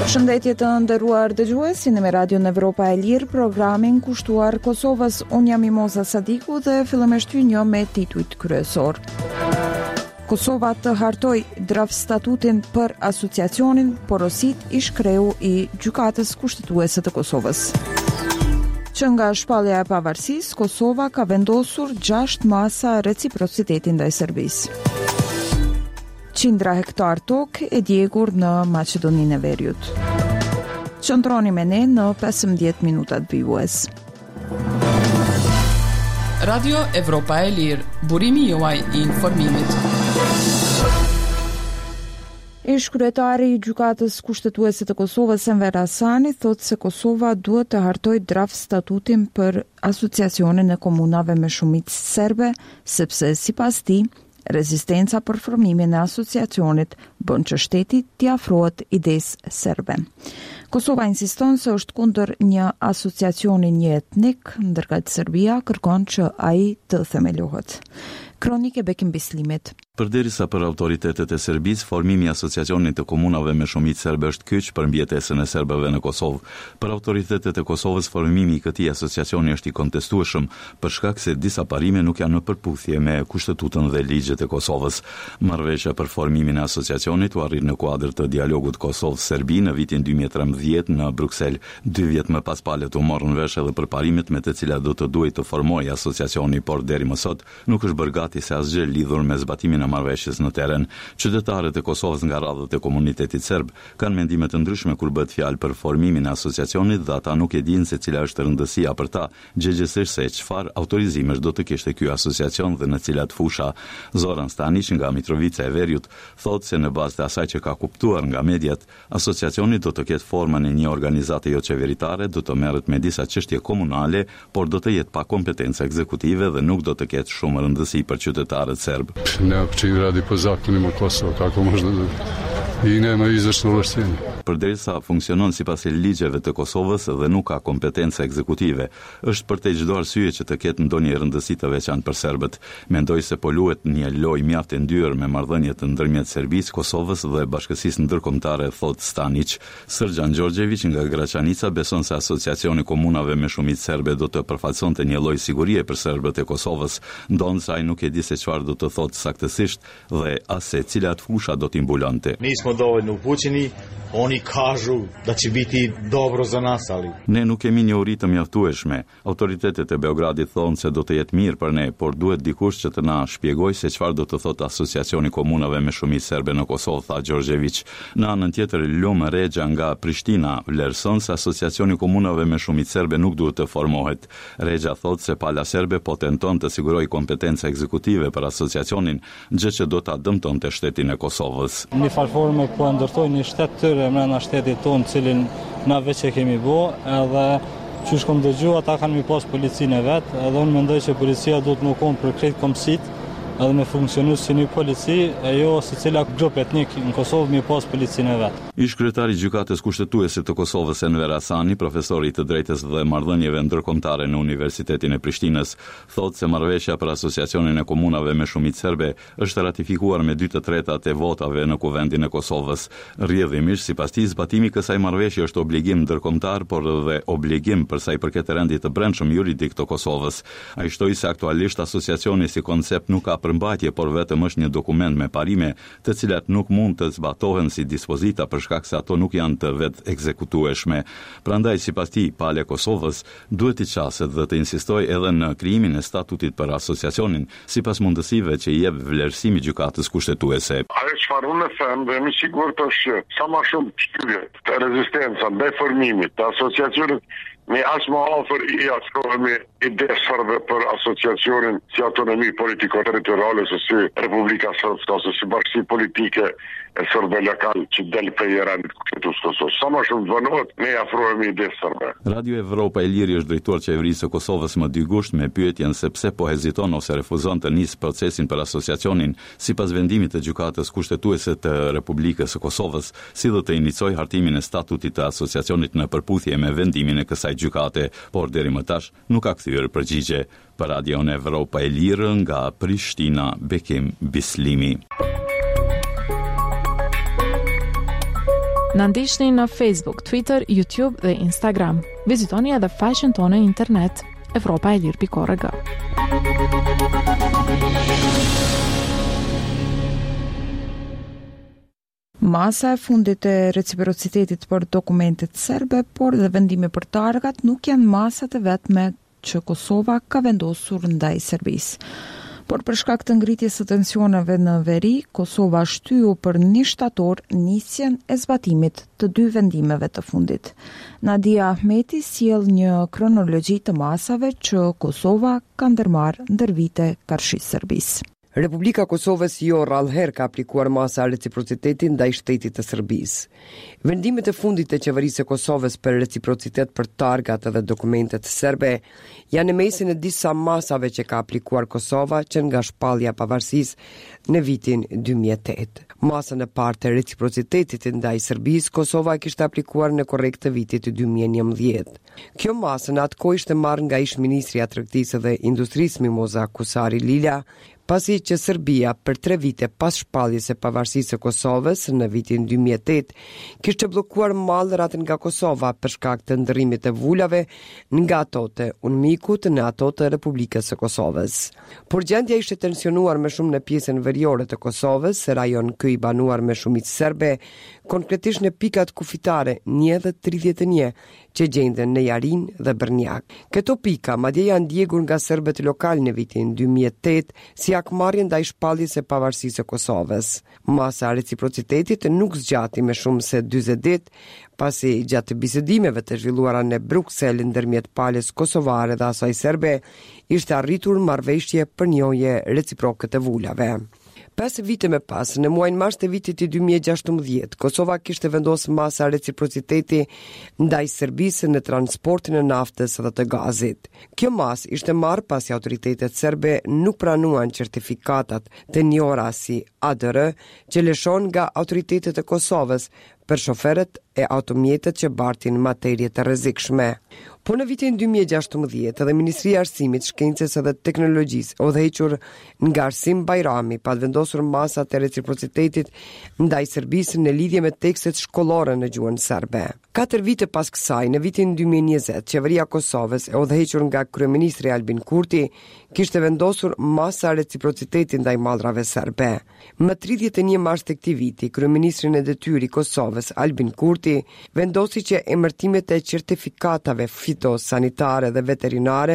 Përshëndetje të nderuar dëgjues, jeni me Radio Evropa e Lirë, programin kushtuar Kosovës. Unë jam Mimoza Sadiku dhe fillimisht ju njoh me titujt kryesor. Kosova të hartoi draft statutin për asociacionin, porosit i shkreu i gjykatës kushtetuese të Kosovës. Që nga shpallja e pavarësisë, Kosova ka vendosur 6 masa reciprociteti ndaj Serbisë. Qindra hektar tokë e djegur në Maqedoninë e Veriut. Qëndroni me ne në 15 minutat vyues. Radio Evropa e Lirë, burimi juaj i informimit. Ish-kryetari i gjykatës kushtetuese të Kosovës, Enver Hasani, thotë se Kosova duhet të hartojë draft statutin për asociacionin e komunave me shumicë serbe, sepse sipas tij rezistenca për formimin e asociacionit bën që shteti t'i afrohet idesë serbe. Kosova insiston se është kundër një asociacioni një etnik, ndërkëtë Serbia kërkon që ai të themelohet. Kronike Bekim Bislimit. Përderisa për autoritetet e Serbisë, formimi i asociacionit të komunave me shumicë serbe është kyç për mbjetesën e serbëve në Kosovë. Për autoritetet e Kosovës, formimi i këtij asociacioni është i kontestueshëm për shkak se disa parime nuk janë në përputhje me kushtetutën dhe ligjet e Kosovës. Marrëveshja për formimin e asociacionit u arrit në kuadër të dialogut Kosovë-Serbi në vitin 2013 në Bruksel. 2 vjet më pas palet u morën vesh edhe për parimet me të cilat do të duhej të formojë asociacioni, por deri më sot nuk është bërë gati se asgjë lidhur me zbatimin e marrëveshjes në teren. Qytetarët e Kosovës nga radhët e komunitetit serb kanë mendime të ndryshme kur bëhet fjalë për formimin e asociacionit dhe ata nuk e dinë se cila është rëndësia për ta, gjegjesisht se çfarë autorizimesh do të kishte ky asociacion dhe në cilat fusha. Zoran Stanić nga Mitrovica e Veriut thotë se në bazë të asaj që ka kuptuar nga mediat, asociacioni do të ketë formën e një organizate jo qeveritare, do të merret me disa çështje komunale, por do të jetë pa kompetencë ekzekutive dhe nuk do të ketë shumë rëndësi për qytetarët serb. Čini radi po zakonima Kosova, kako možda i nema izvršno ovlaštenje. Përderisa funksionon sipas ligjeve të Kosovës dhe nuk ka kompetencë ekzekutive, është për të çdo arsye që të ketë ndonjë rëndësi të veçantë për serbët. Mendoj se po luhet një lojë mjaft e ndyrë me marrëdhënie të ndërmjet Serbisë, Kosovës dhe Bashkësisë Ndërkombëtare, thot Stanić. Srdjan Đorđević nga Graçanica beson se asociacioni komunave me shumicë serbe do të përfaqësonte një lloj sigurie për serbët e Kosovës, ndonse ai nuk e di se çfarë do të thotë saktësisht dhe as se cilat fusha do t'i mbulonte. Nismo dovoljno upućeni, oni kažu da će biti dobro za nas, ali ne nuk kemi një uri të mjaftueshme. Autoritetet e Beogradit thonë se do të jetë mirë për ne, por duhet dikush që të na shpjegojë se çfarë do të thotë asociacioni komunave me shumicë serbe në Kosovë, tha Đorđević. Në anën tjetër, Lumë Rexha nga Prishtina vlerëson se asociacioni komunave me shumicë serbe nuk duhet të formohet. Rexha thotë se pala serbe po tenton të sigurojë kompetencë ekzekutive për asociacionin, gjë që do ta dëmtonte shtetin e Kosovës. Një farforme po ndërtoi një shtet tërë brenda shtetit tonë, cilin na veç e kemi bë, edhe që shkom dëgju, ata kanë mi pas policinë e vetë, edhe unë mendoj që policia do të më konë për krejt komësit, edhe me funksionu si një polici, e jo se cila grup etnik në Kosovë mi pas policinë e vetë. Ish-kryetari i gjykatës kushtetuese të Kosovës, Enver Hasani, profesori i të drejtës dhe marrëdhënieve ndërkombëtare në Universitetin e Prishtinës, thotë se marrëveshja për asociacionin e komunave me shumicë serbe është ratifikuar me 2/3 e votave në Kuvendin e Kosovës. Rrjedhimisht, sipas tij, zbatimi i kësaj marrëveshje është obligim ndërkombëtar, por edhe obligim për sa i përket rendit të brendshëm juridik të Kosovës. Ai shtoi se aktualisht asociacioni si koncept nuk ka përmbajtje, por vetëm është një dokument me parime, të cilat nuk mund të zbatohen si dispozita për shkak se ato nuk janë të vetë ekzekutueshme. Prandaj, sipas tij, pale Kosovës duhet të qaset dhe të insistojë edhe në krijimin e statutit për asociacionin, sipas mundësive që i jep vlerësimi gjykatës kushtetuese. Ajo çfarë unë them dhe jam i sigurt është që sa më shumë shtypje të rezistencës ndaj formimit të asociacionit me aq më afër i afrohemi idesave për asociacionin si autonomi politiko-territoriale, si Republika Srpska, ose si bashkësi politike e sërbe lokal që del prej rendit kushtetues Kosovës. Sa më shumë vonohet, ne afrohemi idesë sërbe. Radio Evropa e Lirë është drejtuar qeverisë së Kosovës më 2 gusht me pyetjen se pse po heziton ose refuzon të nisë procesin për asociacionin sipas vendimit të gjykatës kushtetuese të Republikës së Kosovës, si dhe të inicojë hartimin e statutit të asociacionit në përputhje me vendimin e kësaj gjykate, por deri më tash nuk ka kthyer përgjigje. Për Radio Evropa e Lirë nga Prishtina, Bekim Bislimi. Na ndiqni në Facebook, Twitter, YouTube dhe Instagram. Vizitoni edhe faqen tonë në internet evropaelir.org. Masa e fundit e reciprocitetit për dokumentet serbe, por dhe vendime për targat nuk janë masat e vetme që Kosova ka vendosur ndaj Serbisë. Por për shkak të ngritjes së tensioneve në veri, Kosova shtyu për 1 shtator nisjen e zbatimit të 2 vendimeve të fundit. Nadia Ahmeti sjell një kronologji të masave që Kosova ka ndërmarrë ndër vite karshi Serbisë. Republika Kosovës jo rrallëherë ka aplikuar masa reciprociteti ndaj shtetit të Serbisë. Vendimet e fundit të qeverisë së Kosovës për reciprocitet për targat dhe dokumentet serbe janë në mesin e disa masave që ka aplikuar Kosova që nga shpallja pavarësisë në vitin 2008. Masën e parë të reciprocitetit ndaj Serbisë Kosova e kishte aplikuar në korrekt të vitit 2011. Kjo masë në atë kohë ishte marrë nga ish-ministri i Tregtisë dhe Industrisë Mimoza Kusari Lila, pasi që Serbia për 3 vite pas shpalljes së pavarësisë së Kosovës në vitin 2008 kishte bllokuar mallrat nga Kosova për shkak të ndërrimit të vulave nga ato të UNMIK-ut në ato të Republikës së Kosovës. Por gjendja ishte tensionuar më shumë në pjesën veriore të Kosovës, rajon ky i banuar me shumicë serbe, konkretisht në pikat kufitare 1 dhe 31 që gjenden në Jarin dhe Brnjak. Këto pika madje janë ndjekur nga serbët lokal në vitin 2008 si akmarrje ndaj shpalljes së pavarësisë së Kosovës. Masa e reciprocitetit nuk zgjati më shumë se 40 ditë, pasi gjatë bisedimeve të zhvilluara në Bruksel ndërmjet palës kosovare dhe asaj serbe, ishte arritur marrëveshje për njëje reciproke të vulave. 5 vite më pas, në muajin mars të vitit 2016, Kosova kishte vendosur masa reciprociteti ndaj Serbisë në transportin e naftës dhe të gazit. Kjo masë ishte marrë pasi autoritetet serbe nuk pranuan certifikatat të njohura si ADR që lëshon nga autoritetet e Kosovës për shoferët e automjetet që bartin materie të rrezikshme. Po në vitin 2016 edhe Ministria e Arsimit, Shkencës dhe Teknologjisë, udhëhequr nga Arsim Bajrami, pa vendosur masat e reciprocitetit ndaj Serbisë në lidhje me tekstet shkollore në gjuhën serbe. 4 vite pas kësaj, në vitin 2020, qeveria e Kosovës, e udhëhequr nga kryeministri Albin Kurti, kishte vendosur masa reciprocitetit ndaj mallrave serbe. Më 31 mars të këtij viti, kryeministri në detyrë i Kosovës, Albin Kurti, vendosi që emërtimet e certifikatave fitosanitare dhe veterinare